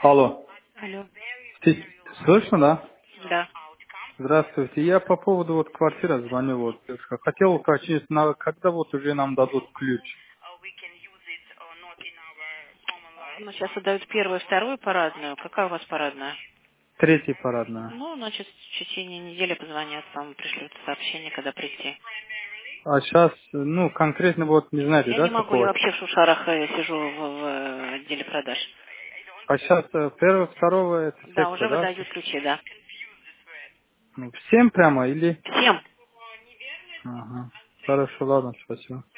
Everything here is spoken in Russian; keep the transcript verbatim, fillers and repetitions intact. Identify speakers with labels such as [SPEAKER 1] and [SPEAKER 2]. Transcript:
[SPEAKER 1] Алло.
[SPEAKER 2] Алло.
[SPEAKER 1] Ты слышно, да?
[SPEAKER 2] Да.
[SPEAKER 1] Здравствуйте. Я по поводу вот квартиры звоню. Вот. Хотел уточнить, на- когда вот уже нам дадут ключ?
[SPEAKER 2] Ну, сейчас отдают первую, вторую парадную. Какая у вас парадная?
[SPEAKER 1] Третий парадная.
[SPEAKER 2] Ну, значит, в течение недели позвонят, вам пришлют сообщение, когда прийти.
[SPEAKER 1] А сейчас, ну, конкретно вот не знаете,
[SPEAKER 2] Я
[SPEAKER 1] да,
[SPEAKER 2] не могу, я
[SPEAKER 1] какого?
[SPEAKER 2] вообще в Шушарах э, сижу в, в отделе продаж.
[SPEAKER 1] А сейчас первого, второго это
[SPEAKER 2] Да,
[SPEAKER 1] секция,
[SPEAKER 2] уже
[SPEAKER 1] да?
[SPEAKER 2] выдают ключи, да.
[SPEAKER 1] Ну, всем прямо или?
[SPEAKER 2] Всем.
[SPEAKER 1] Ага. Хорошо, ладно, спасибо.